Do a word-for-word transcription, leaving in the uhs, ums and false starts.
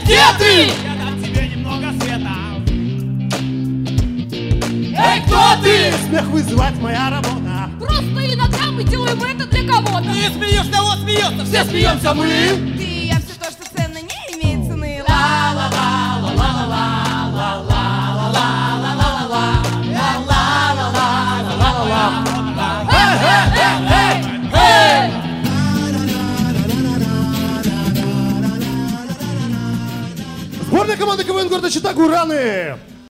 где ты? Я дам тебе немного света. Эй, кто ты? Смех вызывать моя работа. Просто иногда мы делаем это для кого-то. Ты смеешь, того смеется, все смеемся мы. Ты, я все то, что ценно, не имеет цены. Сборная команда КВН города Чита Гураны.